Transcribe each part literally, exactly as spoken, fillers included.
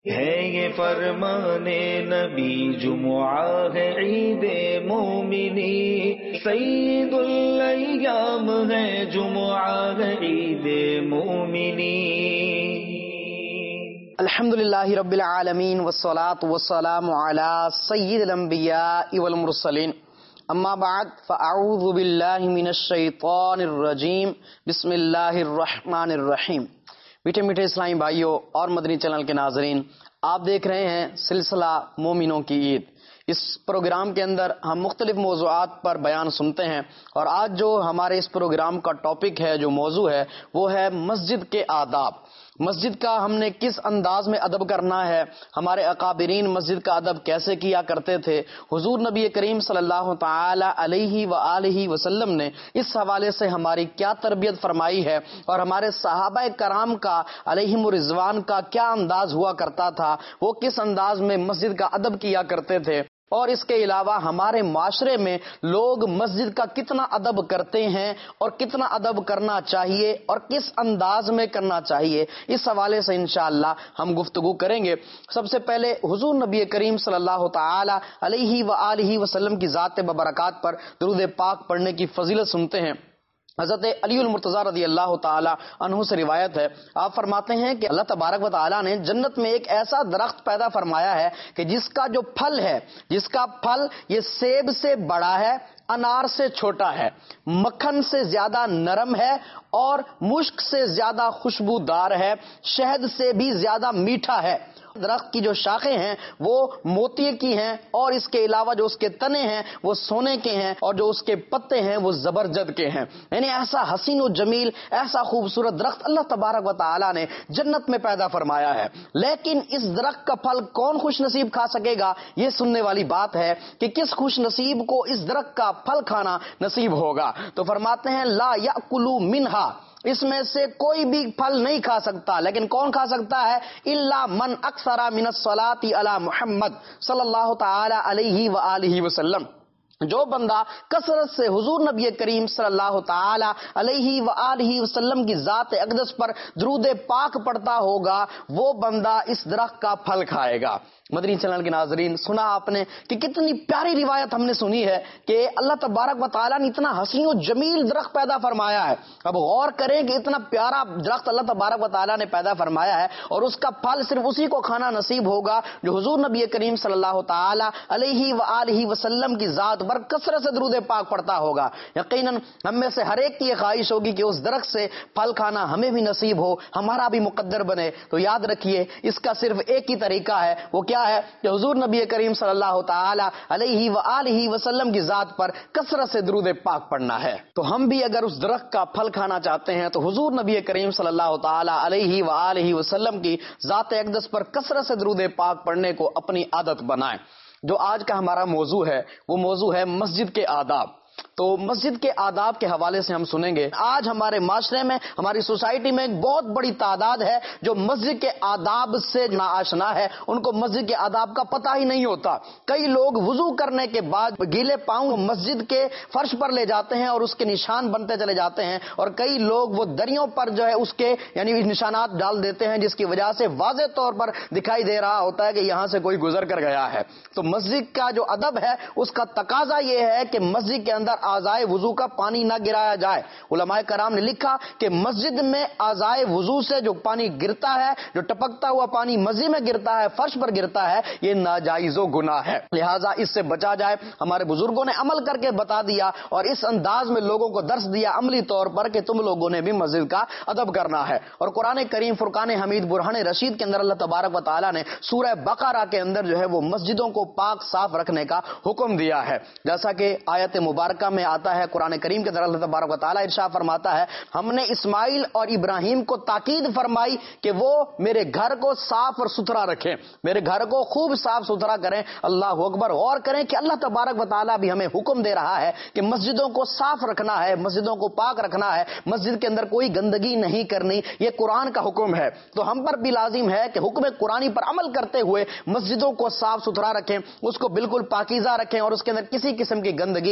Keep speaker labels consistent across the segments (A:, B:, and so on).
A: ہے یہ فرمانے نبی جمعہ ہے عید مومنی، سید الایام ہے جمعہ ہے عید مومنی۔
B: الحمدللہ رب العالمین والصلاة والسلام علی سید الانبیاء والمرسلین، اما بعد فاعوذ باللہ من الشیطان الرجیم، بسم اللہ الرحمن الرحیم۔ میٹھے میٹھے اسلامی بھائیوں اور مدنی چینل کے ناظرین، آپ دیکھ رہے ہیں سلسلہ مومنوں کی عید۔ اس پروگرام کے اندر ہم مختلف موضوعات پر بیان سنتے ہیں، اور آج جو ہمارے اس پروگرام کا ٹاپک ہے، جو موضوع ہے، وہ ہے مسجد کے آداب۔ مسجد کا ہم نے کس انداز میں ادب کرنا ہے، ہمارے اکابرین مسجد کا ادب کیسے کیا کرتے تھے، حضور نبی کریم صلی اللہ تعالی علیہ وآلہ وسلم نے اس حوالے سے ہماری کیا تربیت فرمائی ہے، اور ہمارے صحابہ کرام کا علیہم الرضوان کا کیا انداز ہوا کرتا تھا، وہ کس انداز میں مسجد کا ادب کیا کرتے تھے، اور اس کے علاوہ ہمارے معاشرے میں لوگ مسجد کا کتنا ادب کرتے ہیں اور کتنا ادب کرنا چاہیے اور کس انداز میں کرنا چاہیے، اس حوالے سے انشاءاللہ ہم گفتگو کریں گے۔ سب سے پہلے حضور نبی کریم صلی اللہ تعالی علیہ وآلہ وسلم کی ذات ببرکات پر درود پاک پڑھنے کی فضیلت سنتے ہیں۔ حضرت علی المرتضیٰ رضی اللہ تعالی عنہ سے روایت ہے، آپ فرماتے ہیں کہ اللہ تبارک و تعالیٰ نے جنت میں ایک ایسا درخت پیدا فرمایا ہے کہ جس کا جو پھل ہے، جس کا پھل یہ سیب سے بڑا ہے، انار سے چھوٹا ہے، مکھن سے زیادہ نرم ہے، اور مشک سے زیادہ خوشبودار ہے، شہد سے بھی زیادہ میٹھا ہے۔ درخت کی جو شاخیں ہیں وہ موتی کی ہیں، اور اس کے علاوہ جو اس کے تنے ہیں وہ سونے کے ہیں، اور جو اس کے پتے ہیں وہ زبرجد کے ہیں۔ یعنی ایسا حسین و جمیل، ایسا خوبصورت درخت اللہ تبارک و تعالی نے جنت میں پیدا فرمایا ہے۔ لیکن اس درخت کا پھل کون خوش نصیب کھا سکے گا، یہ سننے والی بات ہے کہ کس خوش نصیب کو اس درخت کا پھل کھانا نصیب ہوگا۔ تو فرماتے ہیں لا یأکلوا منہا، اس میں سے کوئی بھی پھل نہیں کھا سکتا، لیکن کون کھا سکتا ہے؟ الا من اکثر من الصلاۃ علی محمد صلی اللہ تعالی علیہ وآلہ وسلم، جو بندہ کثرت سے حضور نبی کریم صلی اللہ تعالی علیہ وآلہ وسلم کی ذات اقدس پر درود پاک پڑھتا ہوگا، وہ بندہ اس درخت کا پھل کھائے گا۔ مدنی چینل کے ناظرین، سنا آپ نے کہ کتنی پیاری روایت ہم نے سنی ہے کہ اللہ تبارک و تعالیٰ نے اتنا حسین و جمیل درخت پیدا فرمایا ہے۔ اب غور کریں کہ اتنا پیارا درخت اللہ تبارک و تعالیٰ نے پیدا فرمایا ہے، اور اس کا پھل صرف اسی کو کھانا نصیب ہوگا جو حضور نبی کریم صلی اللہ تعالی علیہ وآلہ وسلم کی ذات پر کثرت سے درود پاک پڑھتا ہوگا۔ یقیناً ہم میں سے ہر ایک کی یہ خواہش ہوگی کہ اس درخت سے پھل کھانا ہمیں بھی نصیب ہو، ہمارا بھی مقدر بنے۔ تو یاد رکھیے، اس کا صرف ایک ہی طریقہ ہے، وہ کیا ہے کہ حضور نبی کریم صلی اللہ تعالی علیہ وآلہ وسلم کی ذات پر کثرت سے درود پاک پڑھنا ہے۔ تو ہم بھی اگر اس درخت کا پھل کھانا چاہتے ہیں تو حضور نبی کریم صلی اللہ تعالی علیہ وآلہ وسلم کی ذات اقدس پر کثرت سے درود پاک پڑھنے کو اپنی عادت بنائیں۔ جو آج کا ہمارا موضوع ہے وہ موضوع ہے مسجد کے آداب۔ تو مسجد کے آداب کے حوالے سے ہم سنیں گے۔ آج ہمارے معاشرے میں، ہماری سوسائٹی میں ایک بہت بڑی تعداد ہے جو مسجد کے آداب سے ناآشنا ہے، ان کو مسجد کے آداب کا پتہ ہی نہیں ہوتا۔ کئی لوگ وضو کرنے کے بعد گیلے پاؤں مسجد کے فرش پر لے جاتے ہیں اور اس کے نشان بنتے چلے جاتے ہیں، اور کئی لوگ وہ دریوں پر جو ہے اس کے یعنی نشانات ڈال دیتے ہیں، جس کی وجہ سے واضح طور پر دکھائی دے رہا ہوتا ہے کہ یہاں سے کوئی گزر کر گیا ہے۔ تو مسجد کا جو ادب ہے اس کا تقاضا یہ ہے کہ مسجد کے اندر اعضائے وضو کا پانی نہ گرایا جائے۔ علماء کرام نے لکھا کہ مسجد میں اعضائے وضو سے جو پانی گرتا ہے، جو ٹپکتا ہوا پانی مسجد میں گرتا ہے، فرش پر گرتا ہے، یہ ناجائز و گناہ ہے، لہٰذا اس سے بچا جائے۔ ہمارے بزرگوں نے عمل کر کے بتا دیا اور اس انداز میں لوگوں کو درس دیا عملی طور پر کہ تم لوگوں نے بھی مسجد کا ادب کرنا ہے۔ اور قرآن کریم فرقان حمید برہان رشید کے اندر اللہ تبارک و تعالیٰ نے سورہ بقرہ کے اندر جو ہے وہ مسجدوں کو پاک صاف رکھنے کا حکم دیا ہے، جیسا کہ آیت مبارکہ میں آتا ہے قرآن کریم کے اندر اللہ تبارک و تعالیٰ ارشاد فرماتا ہے، ہم نے اسماعیل اور ابراہیم کو تاکید فرمائی کہ وہ میرے گھر کو صاف اور ستھرا رکھیں، میرے گھر کو خوب صاف ستھرا کریں۔ اللہ اکبر! غور کریں کہ اللہ تبارک و تعالیٰ بھی ہمیں حکم دے رہا ہے کہ مسجدوں کو صاف رکھنا ہے، مسجدوں کو پاک رکھنا ہے، مسجد کے اندر کوئی گندگی نہیں کرنی، یہ قرآن کا حکم ہے۔ تو ہم پر بھی لازم ہے کہ حکم قرآنی پر عمل کرتے ہوئے مسجدوں کو صاف ستھرا رکھیں، اس کو بالکل پاکیزہ رکھیں، اور اس کے اندر کسی قسم کی گندگی نہ کریں۔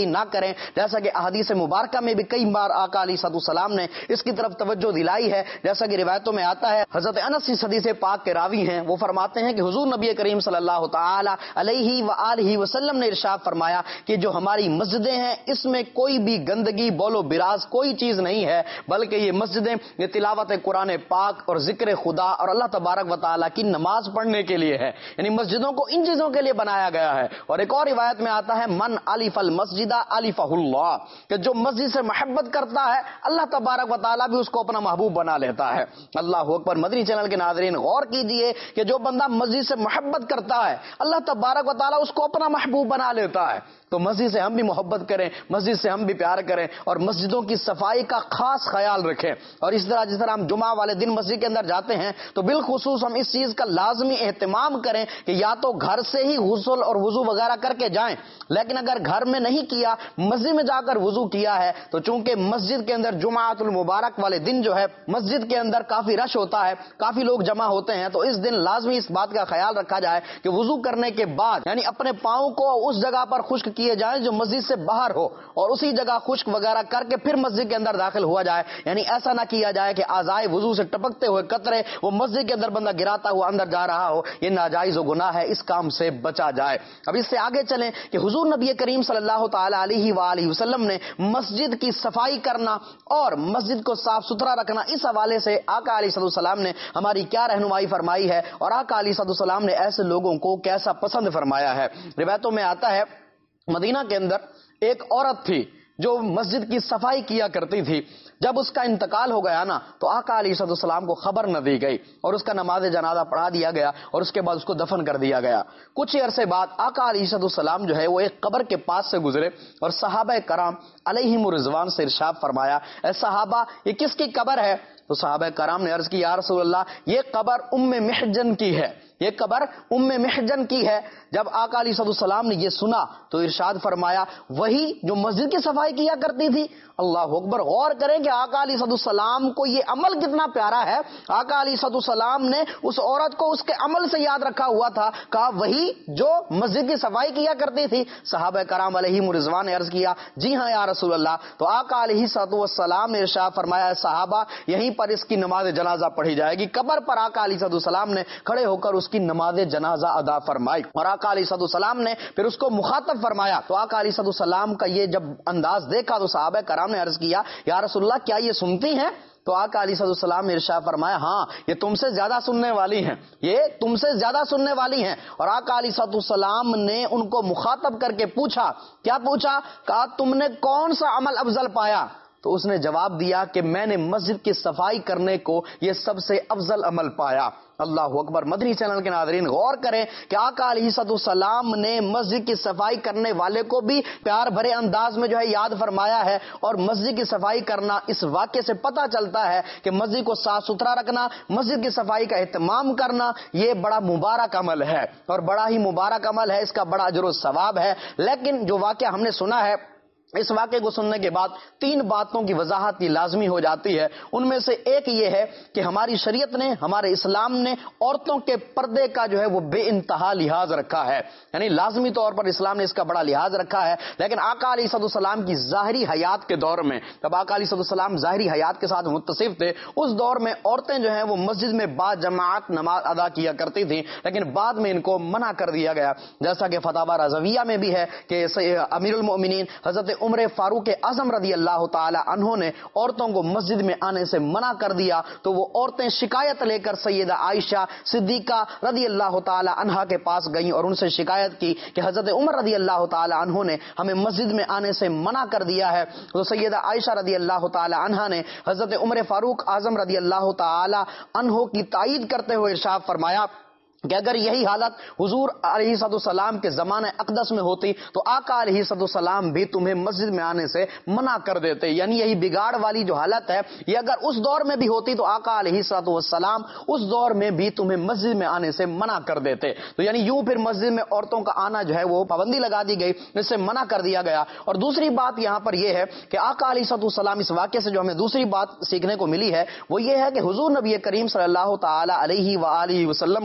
B: کریں, جیسا کہ احادیث مبارکہ میں بھی کئی بار آقا علیہ الصلوۃ والسلام نے اس کی طرف توجہ دلائی ہے. جیسا کہ روایتوں میں آتا ہے, حضرت انس اس حدیث پاک کے راوی ہیں, وہ فرماتے ہیں کہ حضور نبی کریم صلی اللہ تعالی علیہ وآلہ وسلم نے ارشاد فرمایا کہ جو ہماری مسجدیں ہیں اس میں کوئی بھی گندگی, بول و براز کوئی چیز نہیں ہے, بلکہ یہ مسجدیں یہ تلاوت قرآن پاک اور ذکر خدا اور اللہ تبارک و تعالیٰ کی نماز پڑھنے کے لیے ہے. یعنی مسجدوں کو ان چیزوں کے لیے بنایا گیا ہے. اور ایک اور روایت میں آتا ہے من الف المسجد الفہ اللہ, کہ جو مسجد سے محبت کرتا ہے اللہ تبارک و تعالیٰ بھی اس کو اپنا محبوب بنا لیتا ہے. اللہ اکبر. مدنی چینل کے ناظرین غور کیجئے کہ جو بندہ مسجد سے محبت کرتا ہے اللہ تبارک و تعالیٰ اس کو اپنا محبوب بنا لیتا ہے. تو مسجد سے ہم بھی محبت کریں, مسجد سے ہم بھی پیار کریں اور مسجدوں کی صفائی کا خاص خیال رکھیں. اور اس طرح جس طرح ہم جمعہ والے دن مسجد کے اندر جاتے ہیں تو بالخصوص ہم اس چیز کا لازمی اہتمام کریں کہ یا تو گھر سے ہی غسل اور وضو وغیرہ کر کے جائیں, لیکن اگر گھر میں نہیں کیا, مسجد میں جا کر وضو کیا ہے, تو چونکہ مسجد کے اندر جمعۃ المبارک والے دن جو ہے مسجد کے اندر کافی رش ہوتا ہے, کافی لوگ جمع ہوتے ہیں, تو اس دن لازمی اس بات کا خیال رکھا جائے کہ وضو کرنے کے بعد یعنی اپنے پاؤں کو اس جگہ پر خشک کیے جائیں جو مسجد سے باہر ہو, اور اسی جگہ خشک وغیرہ کر کے پھر مسجد کے اندر داخل ہوا جائے. یعنی ایسا نہ کیا جائے کہ اعضائے وضو سے ٹپکتے ہوئے قطرے وہ مسجد کے اندر بندہ گراتا ہوا اندر جا رہا ہو, یہ ناجائز و گناہ ہے, اس کام سے بچا جائے. اب اس سے آگے چلیں کہ حضور نبی کریم صلی اللہ تعالی علیہ وآلہ وسلم نے مسجد کی صفائی کرنا اور مسجد کو صاف ستھرا رکھنا, اس حوالے سے آقا علیہ الصلوۃ والسلام نے ہماری کیا رہنمائی فرمائی ہے اور آقا علیہ الصلوۃ والسلام نے ایسے لوگوں کو کیسا پسند فرمایا ہے. روایتوں میں آتا ہے مدینہ کے اندر ایک عورت تھی جو مسجد کی صفائی کیا کرتی تھی. جب اس کا انتقال ہو گیا نا تو آقا علیہ الصلوۃ والسلام کو خبر نہ دی گئی اور اس کا نماز جنازہ پڑھا دیا گیا اور اس کے بعد اس کو دفن کر دیا گیا. کچھ عرصے بعد آقا علیہ الصلوۃ والسلام جو ہے وہ ایک قبر کے پاس سے گزرے اور صحابہ کرام علیہم الرضوان سے ارشاد فرمایا, اے صحابہ یہ کس کی قبر ہے؟ تو صحابہ کرام نے عرض کی, یا رسول اللہ یہ قبر ام محجن کی ہے, یہ قبر ام محجن کی ہے. جب آقا علیہ السلام نے یہ سنا تو ارشاد فرمایا, وہی جو مسجد کی صفائی کیا کرتی تھی. اللہ اکبر. غور کریں کہ آقا علیہ السلام کو یہ عمل کتنا پیارا ہے. آقا علیہ السلام نے اس عورت کو اس کے عمل سے یاد رکھا ہوا تھا, کہا وہی جو مسجد کی صفائی کیا کرتی تھی. صحابہ کرام علیہم رضوان نے عرض کیا, جی ہاں یا رسول اللہ. تو آقا علیہ السلام نے ارشاد فرمایا, صحابہ یہیں پر اس کی نماز جنازہ پڑھی جائے گی. قبر پر آقا علیہ السلام نے کھڑے ہو کر اس کی نماز جنازہ ادا فرمائی اور آقا علیہ السلام نے پھر اس کو مخاطب فرمایا. تو آقا علیہ السلام کا یہ جب انداز دیکھا تو صحابہ کرام نے عرض کیا, یا رسول اللہ کیا یہ سنتی ہیں؟ تو آقا علیہ السلام نے ارشاد فرمایا, ہاں یہ تم سے زیادہ سننے والی ہیں, یہ تم سے زیادہ سننے والی ہیں. اور آقا علیہ السلام نے ان کو مخاطب کر کے پوچھا, کیا پوچھا؟ کہا تم نے کون سا عمل افضل پایا؟ تو اس نے جواب دیا کہ میں نے مسجد کی صفائی کرنے کو یہ سب سے افضل عمل پایا. اللہ اکبر. مدنی چینل کے ناظرین غور کریں کہ آقا علیہ السلام نے مسجد کی صفائی کرنے والے کو بھی پیار بھرے انداز میں جو ہے یاد فرمایا ہے. اور مسجد کی صفائی کرنا, اس واقعے سے پتہ چلتا ہے کہ مسجد کو صاف ستھرا رکھنا, مسجد کی صفائی کا اہتمام کرنا یہ بڑا مبارک عمل ہے اور بڑا ہی مبارک عمل ہے, اس کا بڑا اجر و ثواب ہے. لیکن جو واقعہ ہم نے سنا ہے, اس واقعے کو سننے کے بعد تین باتوں کی وضاحت یہ لازمی ہو جاتی ہے. ان میں سے ایک یہ ہے کہ ہماری شریعت نے, ہمارے اسلام نے عورتوں کے پردے کا جو ہے وہ بے انتہا لحاظ رکھا ہے. یعنی لازمی طور پر اسلام نے اس کا بڑا لحاظ رکھا ہے. لیکن آقا علیہ السلام کی ظاہری حیات کے دور میں, جب آقا علیہ السلام ظاہری حیات کے ساتھ متصف تھے, اس دور میں عورتیں جو ہیں وہ مسجد میں با جماعت نماز ادا کیا کرتی تھیں, لیکن بعد میں ان کو منع کر دیا گیا. جیسا کہ فتاوی رضویہ میں بھی ہے کہ امیر المؤمنین حضرت عمر فاروق اعظم رضی اللہ تعالی عنہ نے عورتوں کو مسجد میں آنے سے منع کر دیا. تو وہ عورتیں شکایت لے کر سیدہ عائشہ صدیقہ رضی اللہ تعالی عنہا کے پاس گئیں اور ان سے شکایت کی کہ حضرت عمر رضی اللہ تعالی عنہ نے ہمیں مسجد میں آنے سے منع کر دیا ہے. تو سیدہ عائشہ رضی اللہ تعالی عنہا نے حضرت عمر فاروق اعظم رضی اللہ تعالی عنہ کی تائید کرتے ہوئے ارشاد فرمایا کہ اگر یہی حالت حضور علیہ السلام کے زمانہ اقدس میں ہوتی تو آقا علیہ السلام بھی تمہیں مسجد میں آنے سے منع کر دیتے. یعنی یہی بگاڑ والی جو حالت ہے یہ اگر اس دور میں بھی ہوتی تو آقا علیہ السلام اس دور میں بھی تمہیں مسجد میں آنے سے منع کر دیتے. تو یعنی یوں پھر مسجد میں عورتوں کا آنا جو ہے وہ پابندی لگا دی گئی, اس سے منع کر دیا گیا. اور دوسری بات یہاں پر یہ ہے کہ آقا علیہ السلام, اس واقعے سے جو ہمیں دوسری بات سیکھنے کو ملی ہے وہ یہ ہے کہ حضور نبی کریم صلی اللہ تعالی علیہ وآلہ وسلم کو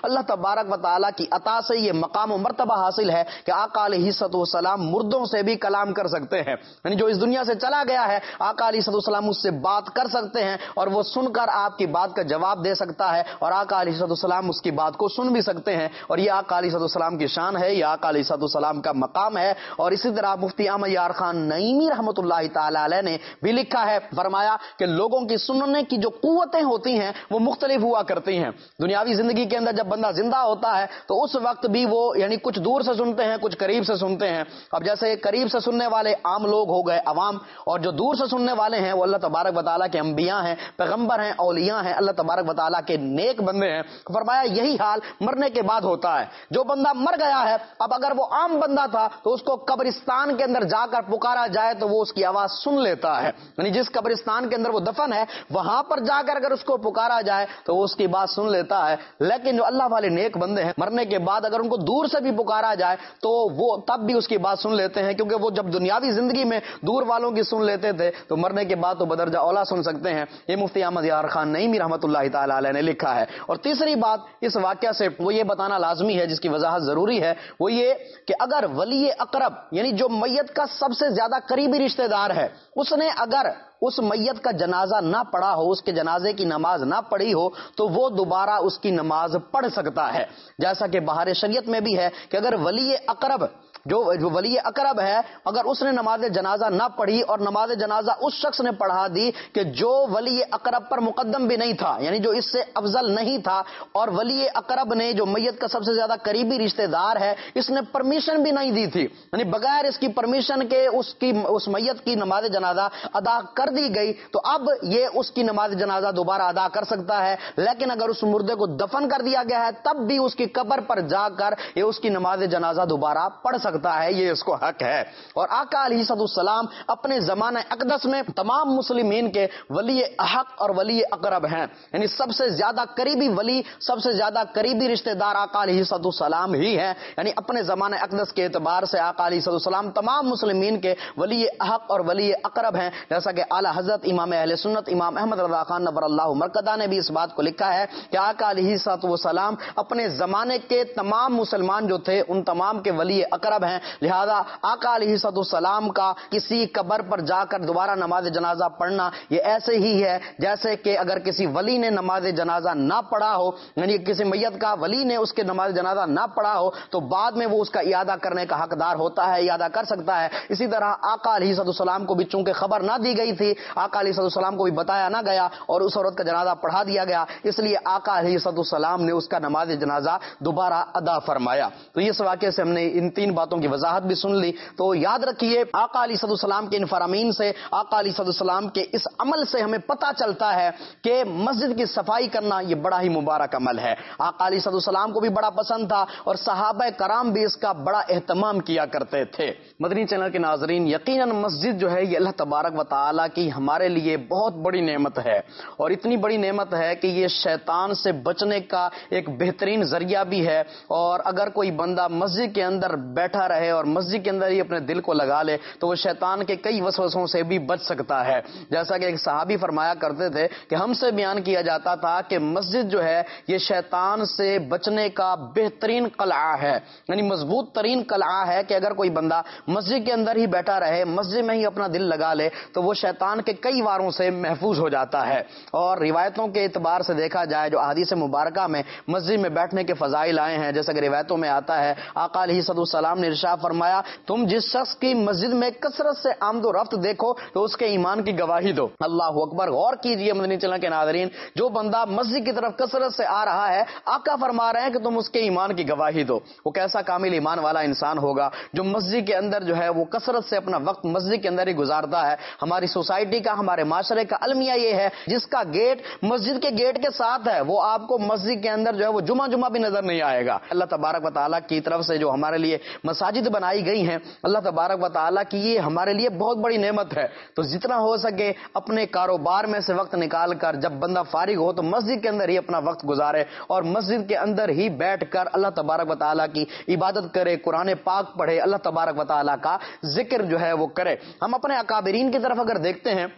B: اللہ تبارک و تعالیٰ کی عطا سے یہ مقام و مرتبہ حاصل ہے کہ آقا علیہ الصلوۃ والسلام مردوں سے بھی کلام کر سکتے ہیں، یعنی جو اس دنیا سے چلا گیا ہے آقا علیہ الصلوۃ والسلام اس سے بات کر سکتے ہیں اور وہ سن کر آپ کی بات کا جواب دے سکتا ہے، اور آقا علیہ الصلوۃ والسلام اس کی بات کو سن بھی سکتے ہیں، اور یہ آقا علیہ الصلوۃ والسلام کی شان ہے، یہ آقا علیہ الصلوۃ والسلام کا مقام ہے۔ اور اسی طرح مفتی احمد یار خان نعیمی رحمۃ اللہ تعالی علیہ نے بھی لکھا ہے، فرمایا کہ لوگوں کی سننے کی جو قوتیں ہوتی ہیں وہ مختلف ہوا کرتی ہیں۔ دنیاوی زندگی کے اندر جب بندہ زندہ ہوتا ہے تو اس وقت بھی وہ یعنی کچھ دور سے سنتے ہیں، کچھ قریب سے سنتے ہیں۔ اب جیسے قریب سے سننے والے عام لوگ ہو گئے، عوام، اور جو دور سے سننے والے ہیں وہ اللہ تبارک و تعالیٰ کے انبیاء ہیں، پیغمبر ہیں، اولیاء ہیں، اللہ تبارک و تعالیٰ کے نیک بندے ہیں۔ فرمایا یہی حال مرنے کے بعد ہوتا ہے۔ جو بندہ مر گیا ہے، اب اگر وہ عام بندہ تھا تو اس کو قبرستان کے اندر جا کر پکارا جائے تو وہ اس کی آواز سن لیتا ہے، یعنی جس قبرستان کے اندر وہ دفن ہے وہاں پر جا کر اگر اس کو پکارا جائے تو وہ اس کی بات سن لیتا ہے۔ لیکن جو اللہ والے نیک بندے ہیں مرنے کے بعد اگر ان کو دور سے بھی پکارا جائے تو وہ تب بھی اس کی بات سن لیتے ہیں، کیونکہ وہ جب دنیاوی زندگی میں دور والوں کی سن لیتے تھے تو مرنے کے بعد تو بدرجہ اولا سن سکتے ہیں۔ یہ مفتی احمد یار خان نعیمی رحمۃ اللہ تعالی علیہ نے لکھا ہے۔ اور تیسری بات اس واقعہ سے وہ یہ بتانا لازمی ہے، جس کی وضاحت ضروری ہے، وہ یہ کہ اگر ولی اقرب یعنی جو میت کا سب سے زیادہ قریبی رشتہ دار ہے، اس نے اگر اس میت کا جنازہ نہ پڑھا ہو، اس کے جنازے کی نماز نہ پڑھی ہو، تو وہ دوبارہ اس کی نماز پڑھ سکتا ہے، جیسا کہ بہار شریعت میں بھی ہے کہ اگر ولی اقرب جو ولی اقرب ہے اگر اس نے نماز جنازہ نہ پڑھی اور نماز جنازہ اس شخص نے پڑھا دی کہ جو ولی اقرب پر مقدم بھی نہیں تھا، یعنی جو اس سے افضل نہیں تھا، اور ولی اقرب نے جو میت کا سب سے زیادہ قریبی رشتہ دار ہے اس نے پرمیشن بھی نہیں دی تھی، یعنی بغیر اس کی پرمیشن کے اس کی اس میت کی نماز جنازہ ادا کر دی گئی، تو اب یہ اس کی نماز جنازہ دوبارہ ادا کر سکتا ہے۔ لیکن اگر اس مردے کو دفن کر دیا گیا ہے تب بھی اس کی قبر پر جا کر یہ اس کی نماز جنازہ دوبارہ پڑھ سکتا ہے، یہ اس کو حق ہے۔ اور آقا علیہ السلام اپنے زمانہ اقدس میں تمام مسلمین کے ولی حق اور ولی اقرب ہیں، یعنی سب سے زیادہ قریبی ولی، سب سے زیادہ قریبی رشتہ دار آقا علیہ السلام ہی ہیں، یعنی اپنے زمانہ اقدس کے اعتبار سے آقا علیہ السلام تمام مسلمین کے ولی حق اور ولی اقرب ہیں، جیسا کہ اعلی حضرت امام اہل سنت امام احمد رضا خان نور اللہ مرکزہ نے بھی اس بات کو لکھا ہے کہ آقا علیہ السلام اپنے زمانے کے تمام مسلمان جو تھے ان تمام کے ولی اقرب ہیں، لہذا آقا علیہ السلام کا کسی قبر پر جا کر دوبارہ نماز جنازہ پڑھنا یہ ایسے ہی ہے جیسے کہ اگر کسی ولی نے نماز جنازہ نہ پڑھا ہو، یعنی کسی میت کا ولی نے اس کے نماز جنازہ نہ پڑھا ہو تو بعد میں وہ اس کا اعادہ کرنے کا حقدار ہوتا ہے، اعادہ کر سکتا ہے۔ اسی طرح آقا علیہ السلام کو بھی چونکہ خبر نہ دی گئی تھی، آقا علیہ السلام کو بھی بتایا نہ گیا اور اس عورت کا جنازہ پڑھا دیا گیا، اس لیے آقا علیہ السلام نے اس کا نماز جنازہ دوبارہ ادا فرمایا۔ تو اس واقعے سے ہم نے ان تین باتوں کی وضاحت بھی سن لی۔ تو یاد رکھیے آقا علیہ السلام کے ان فرامین سے، آقا علیہ السلام کے اس عمل سے ہمیں پتہ چلتا ہے کہ مسجد کی صفائی کرنا یہ بڑا ہی مبارک عمل ہے۔ آقا علیہ السلام کو بھی بڑا پسند تھا اور صحابہ کرام بھی اس کا بڑا اہتمام کیا کرتے تھے۔ مدنی چینل کے ناظرین، یقیناً مسجد جو ہے یہ اللہ تبارک و تعالیٰ کی ہمارے لیے بہت بڑی نعمت ہے، اور اتنی بڑی نعمت ہے کہ یہ شیطان سے بچنے کا ایک بہترین ذریعہ بھی ہے۔ اور اگر کوئی بندہ مسجد کے اندر بیٹھا رہے اور مسجد کے اندر ہی اپنے دل کو لگا لے تو وہ شیطان کے کئی وسوسوں سے بھی بچ سکتا ہے، جیسا کہ ایک صحابی فرمایا کرتے تھے کہ ہم سے بیان کیا جاتا تھا کہ مسجد جو ہے یہ شیطان سے بچنے کا بہترین قلعہ ہے، یعنی مضبوط ترین قلعہ ہے کہ اگر کوئی بندہ مسجد کے اندر ہی بیٹھا رہے، مسجد میں ہی اپنا دل لگا لے تو وہ شیطان کے کئی واروں سے محفوظ ہو جاتا ہے۔ اور روایتوں کے اعتبار سے دیکھا جائے جو احادیث مبارکہ میں مسجد میں بیٹھنے کے فضائل آئے ہیں، جیسا کہ روایتوں میں آتا ہے آقا علیہ السلام نے ارشاد فرمایا تم جس شخص کی مسجد میں کثرت سے آمد و رفت دیکھو تو اس کے ایمان کی گواہی دو۔ اللہ اکبر، غور کیجئے مدنی چینل کے ناظرین، جو بندہ مسجد کی طرف کثرت سے آ رہا ہے آقا فرما رہے ہیں کہ تم اس کے ایمان کی گواہی دو۔ وہ کیسا کامل ایمان والا انسان ہوگا جو مسجد کے اندر جو ہے وہ کثرت سے اپنا وقت مسجد کے اندر ہی گزارتا ہے۔ ہماری سوسائٹی کا، ہمارے معاشرے کا المیہ یہ ہے جس کا گیٹ مسجد کے گیٹ کے ساتھ ہے وہ آپ کو مسجد کے اندر جو ہے وہ جمعہ جمعہ بھی نظر نہیں آئے گا۔ اللہ تبارک و تعالیٰ کی طرف سے جو ہمارے لیے مساجد بنائی گئی ہیں، اللہ تبارک و تعالیٰ کی یہ ہمارے لیے بہت بڑی نعمت ہے۔ تو جتنا ہو سکے اپنے کاروبار میں سے وقت نکال کر جب بندہ فارغ ہو تو مسجد کے اندر ہی اپنا وقت گزارے اور مسجد کے اندر ہی بیٹھ کر اللہ تبارک و تعالیٰ کی عبادت کرے، قرآن پاک پڑھے، اللہ تبارک و تعالیٰ کا ذکر جو ہے وہ کرے۔ ہم اپنے اکابرین کی طرف اگر دیکھتے ہیں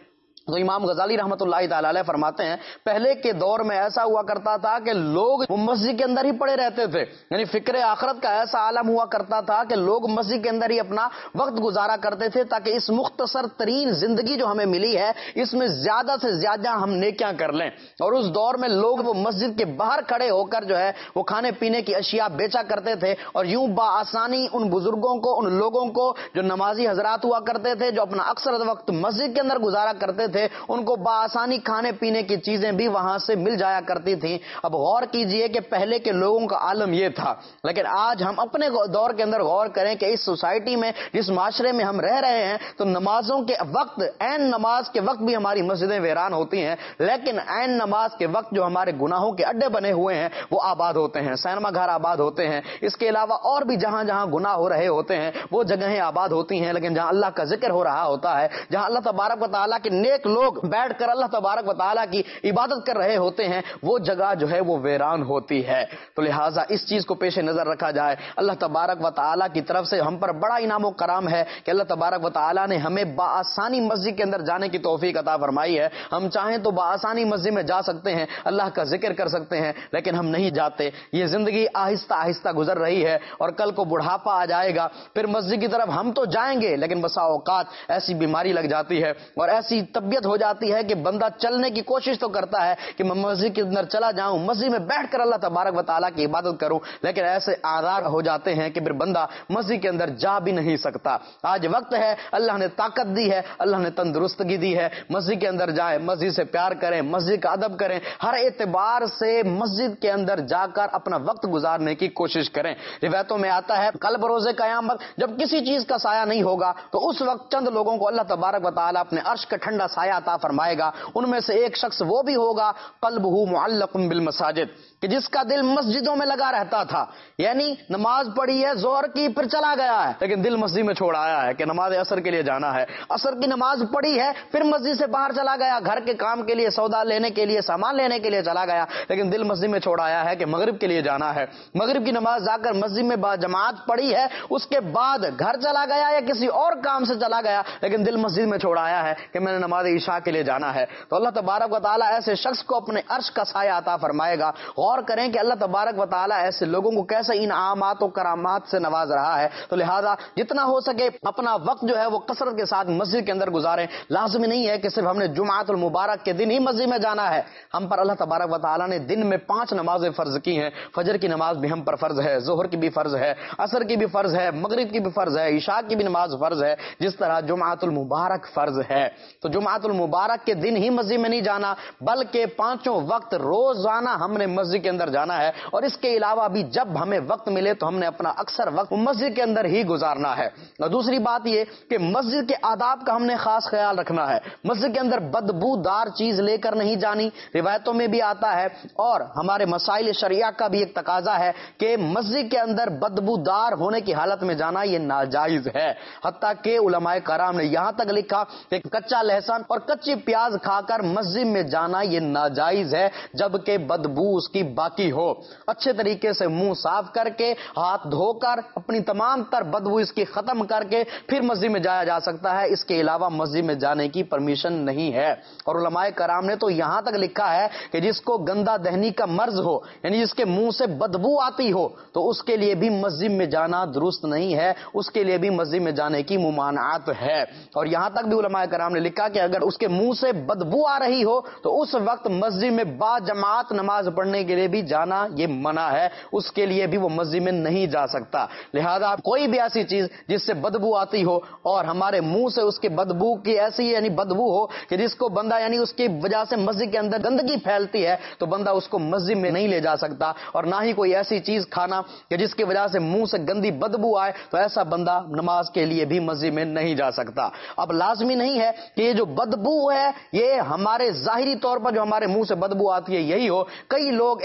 B: تو امام غزالی رحمۃ اللہ تعالی علیہ فرماتے ہیں پہلے کے دور میں ایسا ہوا کرتا تھا کہ لوگ مسجد کے اندر ہی پڑے رہتے تھے، یعنی فکر آخرت کا ایسا عالم ہوا کرتا تھا کہ لوگ مسجد کے اندر ہی اپنا وقت گزارا کرتے تھے تاکہ اس مختصر ترین زندگی جو ہمیں ملی ہے اس میں زیادہ سے زیادہ ہم نیکیاں کر لیں۔ اور اس دور میں لوگ وہ مسجد کے باہر کھڑے ہو کر جو ہے وہ کھانے پینے کی اشیاء بیچا کرتے تھے، اور یوں بآسانی ان بزرگوں کو، ان لوگوں کو جو نمازی حضرات ہوا کرتے تھے، جو اپنا اکثر وقت مسجد کے اندر گزارا کرتے تھے، ان کو بآسانی کھانے پینے کی چیزیں بھی وہاں سے مل جایا کرتی تھیں۔ اب غور کیجئے کہ پہلے کے لوگوں کا عالم یہ تھا، لیکن آج ہم اپنے دور کے اندر غور کریں کہ اس سوسائٹی میں، جس معاشرے میں ہم رہ رہے ہیں، تو نمازوں کے وقت، عین نماز کے وقت بھی ہماری مسجدیں ویران ہوتی ہیں، لیکن عین نماز کے وقت جو ہمارے گناہوں کے اڈے بنے ہوئے ہیں وہ آباد ہوتے ہیں، سینما گھر آباد ہوتے ہیں، اس کے علاوہ اور بھی جہاں جہاں گناہ ہو رہے ہوتے ہیں وہ جگہیں آباد ہوتی ہیں، لیکن جہاں اللہ کا ذکر ہو رہا ہوتا ہے، جہاں اللہ تبارک و تعالیٰ کے نیک لوگ بیٹھ کر اللہ تبارک و تعالیٰ کی عبادت کر رہے ہوتے ہیں، وہ جگہ جو ہے وہ ویران ہوتی ہے۔ تو لہٰذا اس چیز کو پیش نظر رکھا جائے۔ اللہ تبارک و تعالیٰ کی طرف سے ہم پر بڑا انعام و کرام ہے کہ اللہ تبارک و تعالیٰ نے ہمیں بآسانی مسجد کے اندر جانے کی توفیق عطا فرمائی ہے۔ ہم چاہیں تو بآسانی مسجد میں جا سکتے ہیں، اللہ کا ذکر کر سکتے ہیں، لیکن ہم نہیں جاتے۔ یہ زندگی آہستہ آہستہ گزر رہی ہے اور کل کو بڑھاپا آ جائے گا، پھر مسجد کی طرف ہم تو جائیں گے لیکن بسا اوقات ایسی بیماری لگ جاتی ہے اور ایسی طبیعت ہو جاتی ہے کہ بندہ چلنے کی کوشش تو کرتا ہے کہ میں مسجد کے اندر چلا جاؤں، مسجد میں بیٹھ کر اللہ تبارک و تعالیٰ کی عبادت کروں، لیکن ایسے آزار ہو جاتے ہیں کہ پھر بندہ مسجد کے اندر جا بھی نہیں سکتا۔ آج وقت ہے، اللہ نے طاقت دی ہے، اللہ نے تندرستگی دی ہے، مسجد کے اندر جائیں، مسجد سے پیار کریں، مسجد کا ادب کریں، ہر اعتبار سے مسجد کے اندر جا کر اپنا وقت گزارنے کی کوشش کریں۔ روایتوں میں آتا ہے کل بروز قیامت جب کسی چیز کا سایہ نہیں ہوگا تو اس وقت چند لوگوں کو اللہ تبارک و تعالیٰ اپنے عرش کا ٹھنڈا سایہ عطا فرمائے گا۔ ان میں سے ایک شخص وہ بھی ہوگا قلبہ معلق بالمساجد، کہ جس کا دل مسجدوں میں لگا رہتا تھا، یعنی نماز پڑھی ہے ظہر کی پھر چلا گیا ہے لیکن دل مسجد میں چھوڑ آیا ہے کہ نماز عصر کے لیے جانا ہے، عصر کی نماز پڑھی ہے پھر مسجد سے باہر چلا گیا، گھر کے کام کے لیے، سودا لینے کے لیے، سامان لینے کے لیے چلا گیا، لیکن دل مسجد میں چھوڑ آیا ہے کہ مغرب کے لیے جانا ہے، مغرب کی نماز جا کر مسجد میں با جماعت پڑھی ہے، اس کے بعد گھر چلا گیا یا کسی اور کام سے چلا گیا لیکن دل مسجد میں چھوڑ آیا ہے کہ میں نے نماز عشاء کے لیے جانا ہے۔ تو اللہ تبارک و تعالیٰ ایسے شخص کو اپنے عرش کا سایہ عطا فرمائے گا۔ غور کریں کہ اللہ تبارک و تعالیٰ ایسے لوگوں کو کیسے انعامات و کرامات سے نواز رہا ہے۔ تو لہذا جتنا ہو سکے اپنا وقت جو ہے وہ کثرت کے ساتھ مسجد کے اندر گزاریں۔ لازمی نہیں ہے کہ صرف ہم نے جمعۃ المبارک کے دن ہی مسجد میں جانا ہے، ہم پر اللہ تبارک و تعالیٰ نے دن میں پانچ نمازیں فرض کی ہیں، فجر کی نماز بھی ہم پر فرض ہے، ظہر کی بھی فرض ہے، عصر کی بھی فرض ہے، مغرب کی بھی فرض ہے، عشاء کی بھی نماز فرض ہے، جس طرح جمعۃ المبارک فرض ہے۔ تو جمعۃ المبارک کے دن ہی مسجد میں نہیں جانا بلکہ پانچوں وقت روزانہ ہم نے مسجد کے اندر جانا ہے، اور اس کے علاوہ بھی جب ہمیں وقت ملے تو ہم نے اپنا اکثر وقت مسجد کے اندر ہی گزارنا ہے۔ اور دوسری بات یہ کہ مسجد کے آداب کا ہم نے خاص خیال رکھنا ہے، مسجد کے اندر بدبو دار چیز لے کر نہیں جانی، روایتوں میں بھی آتا ہے اور ہمارے مسائل شریعہ کا بھی ایک تقاضا ہے کہ مسجد کے اندر بدبو دار ہونے کی حالت میں جانا یہ ناجائز ہے، حتیٰ کہ علماء کرام نے یہاں تک لکھا کہ کچا لہسن اور کچی پیاز کھا کر مسجد میں جانا یہ ناجائز ہے جبکہ بدبو اس کی باقی ہو۔ اچھے طریقے سے منہ صاف کر کے، ہاتھ دھو کر، اپنی تمام تر بدبو اس کی ختم کر کے پھر مسجد میں جایا جا سکتا ہے، اس کے علاوہ مسجد میں جانے کی پرمیشن نہیں ہے۔ اور علماء کرام نے تو یہاں تک لکھا ہے کہ جس کو گندا دہنی کا مرض ہو، یعنی جس کے منہ سے بدبو آتی ہو، تو اس کے لیے بھی مسجد میں جانا درست نہیں ہے، اس کے لیے بھی مسجد میں جانے کی ممانعت ہے۔ اور یہاں تک بھی علماء کرام نے لکھا کہ اگر اس کے منہ سے بدبو آ رہی ہو تو اس وقت مسجد میں با جماعت نماز پڑھنے کے لیے بھی جانا یہ منع ہے، اس کے لیے بھی وہ مسجد میں نہیں جا سکتا۔ لہذا کوئی بھی ایسی چیز جس سے بدبو آتی ہو اور ہمارے منہ سے اس کے بدبو کی ایسی یعنی بدبو ہو کہ جس کو بندہ یعنی اس کی وجہ سے مسجد کے اندر گندگی پھیلتی ہے، تو بندہ اس کو مسجد میں نہیں لے جا سکتا، اور نہ ہی کوئی ایسی چیز کھانا کہ جس کی وجہ سے منہ سے گندی بدبو آئے، تو ایسا بندہ نماز کے لیے بھی مسجد میں نہیں جا سکتا۔ اب لازمی نہیں ہے کہ یہ جو بدبو ہے یہ ہمارے ظاہری طور پر جو ہمارے منہ سے بدبو آتی ہے یہی ہو، کئی لوگ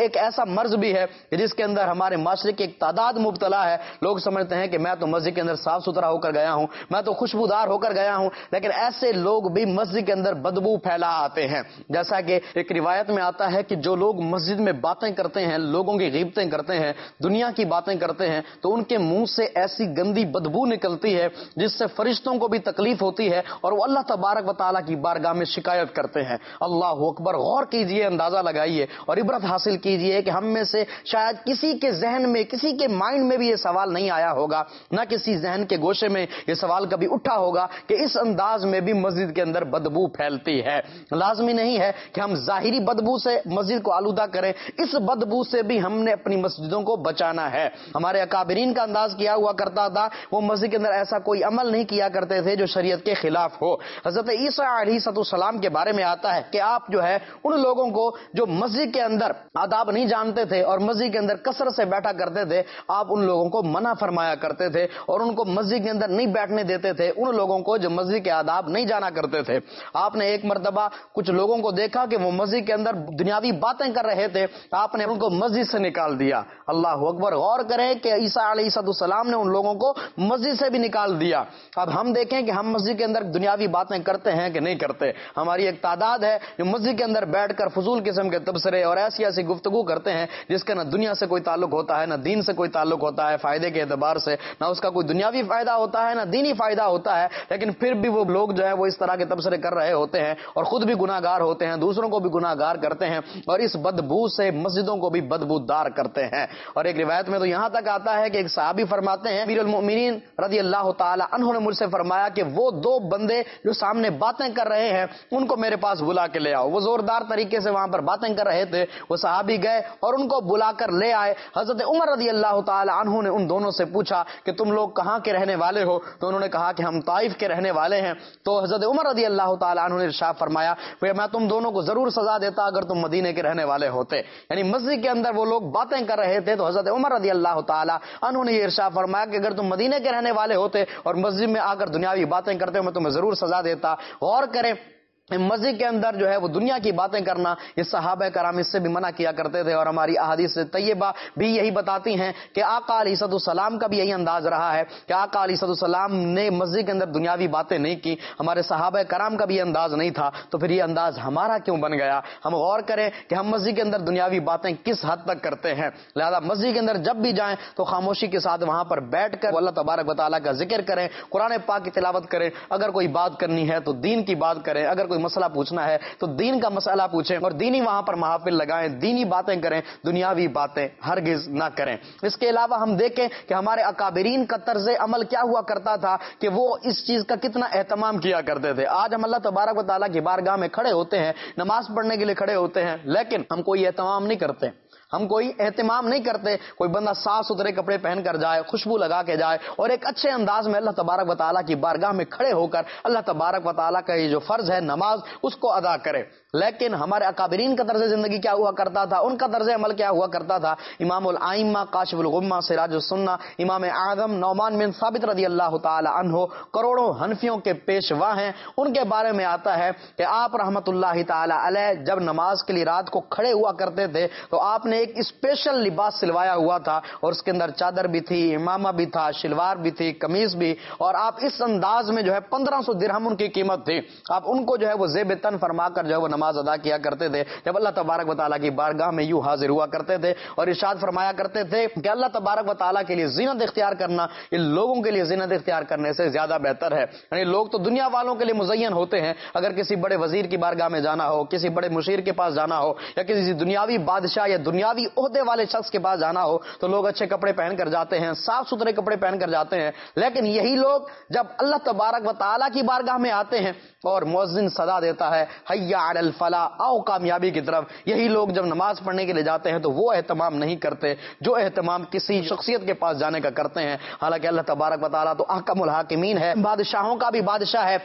B: ایک ایسا مرض بھی ہے کہ جس کے اندر ہمارے معاشرے کی ایک تعداد مبتلا ہے. لوگ سمجھتے ہیں کہ میں تو مسجد کے اندر صاف ستھرا ہو کر گیا ہوں, میں تو خوشبودار ہو کر گیا ہوں, لیکن ایسے لوگ بھی مسجد کے اندر بدبو پھیلا آتے ہیں. جیسا کہ ایک روایت میں آتا ہے کہ جو لوگ مسجد میں باتیں کرتے ہیں, لوگوں کی غیبتیں کرتے ہیں, دنیا کی باتیں کرتے ہیں, تو ان کے منہ سے ایسی گندی بدبو نکلتی ہے جس سے فرشتوں کو بھی تکلیف ہوتی ہے اور وہ اللہ تبارک و تعالیٰ کی بارگاہ میں شکایت کرتے ہیں. اللہ اکبر. غور کیجئے, اندازہ لگائیے اور عبرت حاصل کیجئے کہ ہم میں سے شاید کسی کے ذہن میں, کسی کے مائنڈ میں بھی یہ سوال نہیں آیا ہوگا, نہ کسی ذہن کے گوشے میں یہ سوال کبھی اٹھا ہوگا کہ اس انداز میں بھی مسجد کے اندر بدبو پھیلتی ہے. لازمی نہیں ہے کہ ہم ظاہری بدبو سے مسجد کو آلودہ کریں, اس بدبو سے بھی ہم نے اپنی مسجدوں کو بچانا ہے. ہمارے اکابرین کا انداز کیا ہوا کرتا تھا, وہ مسجد کے اندر ایسا کوئی عمل نہیں کیا کرتے تھے جو شریعت کے خلاف ہو. حضرت عیسیٰ علیہ السلام کے بارے میں آتا ہے کہ آپ جو ہے ان لوگوں کو جو مسجد کے اندر آداب نہیں جانتے تھے اور مسجد کے اندر کثرت سے بیٹھا کرتے تھے, آپ ان لوگوں کو منع فرمایا کرتے تھے اور ان کو مسجد کے اندر نہیں بیٹھنے دیتے تھے, ان لوگوں کو جو مسجد کے آداب نہیں جانا کرتے تھے. آپ نے ایک مرتبہ کچھ لوگوں کو دیکھا کہ وہ مسجد کے اندر دنیاوی باتیں کر رہے تھے, آپ نے ان کو مسجد سے نکال دیا. اللہ اکبر. غور کریں کہ عیسیٰ علیہ السلام نے ان لوگوں کو مسجد سے بھی نکال دیا. اب ہم دیکھیں کہ ہم مسجد کے اندر دنیاوی باتیں کرتے ہیں کہ نہیں کرتے. ہماری ایک تعداد ہے جو مسجد کے اندر بیٹھ کر فضول قسم کے تبصرے اور ایسی ایسی گفتگو کرتے ہیں جس کا نہ دنیا سے کوئی تعلق ہوتا ہے, نہ دین سے کوئی تعلق ہوتا ہے فائدے کے اعتبار سے, نہ اس کا کوئی دنیاوی فائدہ ہوتا ہے, نہ دینی فائدہ ہوتا ہے, لیکن پھر بھی وہ لوگ جو ہے وہ اس طرح کے تبصرے کر رہے ہوتے ہیں اور خود بھی گناہگار ہوتے ہیں, دوسروں کو بھی گناہگار کرتے ہیں اور اس بدبو سے مسجدوں کو بھی بدبودار کرتے ہیں. اور ایک روایت میں تو یہاں تک آتا ہے کہ ایک صحابی فرماتے ہیں, امیر المؤمنین رضی اللہ تعالی عنہ نے مجھ سے فرمایا کہ وہ دو بندے جو سامنے باتیں کر رہے ہیں ان کو میرے پاس بلا کے لے آؤ. وہ زوردار طریقے سے وہاں پر باتیں کر رہے تھے. وہ صحابی گئے اور ان کو بلا کر لے آئے. حضرت عمر رضی اللہ تعالی عنہ نے ان دونوں سے پوچھا کہ تم لوگ کہاں کے رہنے والے ہو؟ تو انہوں نے کہا کہ ہم طائف کے رہنے والے ہیں. تو حضرت عمر رضی اللہ تعالی عنہ نے ارشاد فرمایا کہ میں تم دونوں کو ضرور سزا دیتا اگر تم مدینے کے رہنے والے ہوتے. یعنی مسجد کے اندر وہ لوگ باتیں کر رہے تھے تو حضرت عمر رضی اللہ تعالی عنہ نے یہ ارشاد فرمایا کہ اگر تم مدینے کے رہنے والے ہوتے اور مسجد میں آ کر دنیاوی باتیں کرتے میں تمہیں ضرور سزا دیتا. غور کریں, مسجد کے اندر جو ہے وہ دنیا کی باتیں کرنا یہ صحابہ کرام اس سے بھی منع کیا کرتے تھے. اور ہماری احادیث طیبہ بھی یہی بتاتی ہیں کہ آقا علیہ السلام کا بھی یہی انداز رہا ہے کہ آقا علیہ السلام نے مسجد کے اندر دنیاوی باتیں نہیں کی. ہمارے صحابہ کرام کا بھی یہ انداز نہیں تھا, تو پھر یہ انداز ہمارا کیوں بن گیا؟ ہم غور کریں کہ ہم مسجد کے اندر دنیاوی باتیں کس حد تک کرتے ہیں. لہذا مسجد کے اندر جب بھی جائیں تو خاموشی کے ساتھ وہاں پر بیٹھ کر اللہ تبارک و تعالیٰ کا ذکر کریں, قرآن پاک کی تلاوت کریں. اگر کوئی بات کرنی ہے تو دین کی بات کریں, اگر کوئی مسئلہ پوچھنا ہے تو دین کا مسئلہ پوچھیں اور دینی وہاں پر محافل لگائیں, دینی باتیں کریں, دنیاوی باتیں ہرگز نہ کریں. اس کے علاوہ ہم دیکھیں کہ ہمارے اکابرین کا طرز عمل کیا ہوا کرتا تھا کہ وہ اس چیز کا کتنا اہتمام کیا کرتے تھے. آج ہم اللہ تبارک و تعالیٰ کی بارگاہ میں کھڑے ہوتے ہیں, نماز پڑھنے کے لیے کھڑے ہوتے ہیں, لیکن ہم کوئی اہتمام نہیں کرتے. ہم کوئی اہتمام نہیں کرتے. کوئی بندہ صاف ستھرے کپڑے پہن کر جائے, خوشبو لگا کے جائے اور ایک اچھے انداز میں اللہ تبارک و تعالیٰ کی بارگاہ میں کھڑے ہو کر اللہ تبارک و تعالیٰ کا یہ جو فرض ہے نماز اس کو ادا کرے. لیکن ہمارے اکابرین کا طرز زندگی کیا ہوا کرتا تھا, ان کا طرز عمل کیا ہوا کرتا تھا؟ امام الائمہ, کاشف الغمہ, سراج السنہ, امام اعظم نعمان بن ثابت رضی اللہ تعالی عنہ کروڑوں حنفیوں کے پیشوا ہیں. ان کے بارے میں آتا ہے کہ آپ رحمت اللہ تعالی علیہ جب نماز کے لیے رات کو کھڑے ہوا کرتے تھے تو آپ نے ایک اسپیشل لباس سلوایا ہوا تھا اور اس کے اندر چادر بھی تھی, امامہ بھی تھا, شلوار بھی تھی, قمیض بھی, اور آپ اس انداز میں جو ہے پندرہ سو درہم ان کی قیمت تھی, آپ ان کو جو ہے وہ زیب تن فرما کر جو ہے وہ نماز ادا کیا کرتے تھے. جب اللہ تبارک و تعالیٰ کی بارگاہ میں یوں حاضر ہوا کرتے تھے اور ارشاد فرمایا کرتے تھے کہ اللہ تبارک و تعالیٰ کے لیے زینت اختیار کرنا یہ لوگوں کے لیے زینت اختیار کرنے سے زیادہ بہتر ہے. یعنی لوگ تو دنیا والوں کے لیے مزین ہوتے ہیں. اگر کسی بڑے وزیر کی بارگاہ میں جانا ہو, کسی بڑے مشیر کے پاس جانا ہو, یا کسی دنیاوی بادشاہ یا دنیاوی عہدے والے شخص کے پاس جانا ہو تو لوگ اچھے کپڑے پہن کر جاتے ہیں, صاف ستھرے کپڑے پہن کر جاتے ہیں. لیکن یہی لوگ جب اللہ تبارک و تعالیٰ کی بارگاہ میں آتے ہیں اور مؤذن صدا دیتا ہے حیا علی الفلاح, آؤ کامیابی کی طرف, یہی لوگ جب نماز پڑھنے کے لیے جاتے ہیں تو وہ اہتمام نہیں کرتے جو اہتمام کسی شخصیت کے پاس جانے کا کرتے ہیں. حالانکہ اللہ تبارک و تعالیٰ تو احکم الحاکمین ہے, بادشاہوں کا بھی بادشاہ ہے.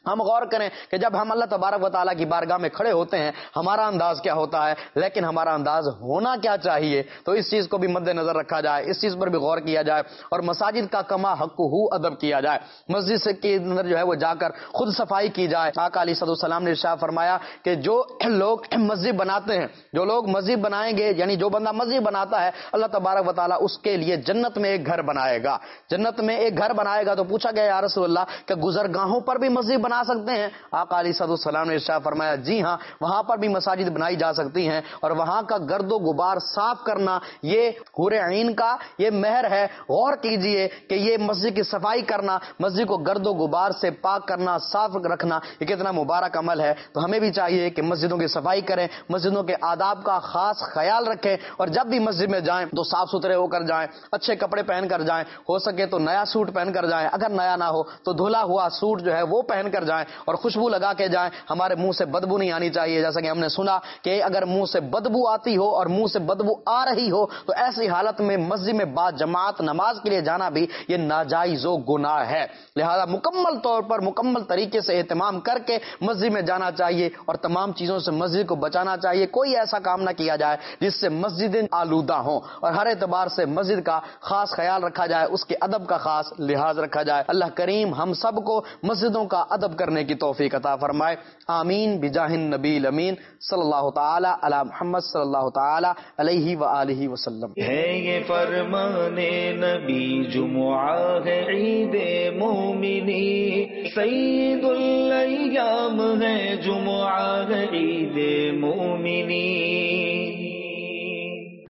B: ہم غور کریں کہ جب ہم اللہ تبارک و تعالیٰ کی بارگاہ میں کھڑے ہوتے ہیں ہمارا انداز کیا ہوتا ہے، لیکن ہمارا انداز ہونا کیا چاہیے، تو اس چیز کو بھی مد نظر رکھا جائے، اس چیز پر بھی غور کیا جائے اور مساجد کا کما حق ہو ادب کیا جائے، مسجد سے کے اندر جو ہے وہ جا کر خود صفائی کی جائے۔ آقا علیہ الصلوۃ والسلام نے ارشاد فرمایا کہ جو لوگ مسجد بناتے ہیں، جو لوگ مسجد بنائیں گے، یعنی جو بندہ مسجد بناتا ہے اللہ تبارک و تعالیٰ اس کے لیے جنت میں ایک گھر بنائے گا، جنت میں ایک گھر بنائے گا۔ تو پوچھا گیا یا رسول اللہ کہ گزرگاہوں پر بھی مسجد بنا سکتے ہیں؟ آقا علیہ الصلوۃ والسلام نے ارشاد فرمایا جی ہاں، وہاں پر بھی مساجد بنائی جا سکتی ہیں، اور وہاں کا گرد و غبار صاف کرنا یہ حور عین کا یہ مہر ہے۔ غور کیجئے کہ یہ مسجد کی صفائی کرنا، مسجد کو گرد و غبار سے پاک کرنا، صاف رکھنا، یہ کتنا مبارک عمل ہے۔ تو ہمیں بھی چاہیے کہ مسجدوں کی صفائی کریں، مسجدوں کے آداب کا خاص خیال رکھیں، اور جب بھی مسجد میں جائیں تو صاف ستھرے ہو کر جائیں، اچھے کپڑے پہن کر جائیں، ہو سکے تو نیا سوٹ پہن کر جائیں، اگر نیا نہ ہو تو دھلا ہوا سوٹ جو ہے وہ پہن کر جائیں، اور خوشبو لگا کے جائیں۔ ہمارے منہ سے بدبو نہیں آنی چاہیے، جیسا کہ ہم نے سنا کہ اگر منہ سے بدبو آتی ہو اور منہ سے بدبو آ رہی ہو تو ایسی حالت میں مسجد میں با جماعت نماز کے لیے جانا بھی یہ ناجائز و گناہ ہے۔ لہذا مکمل طور پر مکمل طریقے سے اہتمام کر کے مسجد میں جانا چاہیے، اور تمام چیزوں سے مسجد کو بچانا چاہیے۔ کوئی ایسا کام نہ کیا جائے جس سے مسجدیں آلودہ ہوں، اور ہر اعتبار سے مسجد کا خاص خیال رکھا جائے، اس کے ادب کا خاص لحاظ رکھا جائے۔ اللہ کریم ہم سب کو مسجدوں کا ادب کرنے کی توفیق عطا فرمائے، آمین بجاہ النبی الامین صلی اللہ تعالی علی محمد صلی اللہ تعالی علیہ وآلہ وسلم۔
A: ہے یہ فرمان نبی جمعہ ہے عید مومنی، سید الایام ہے جمعہ ہے عید مومنی۔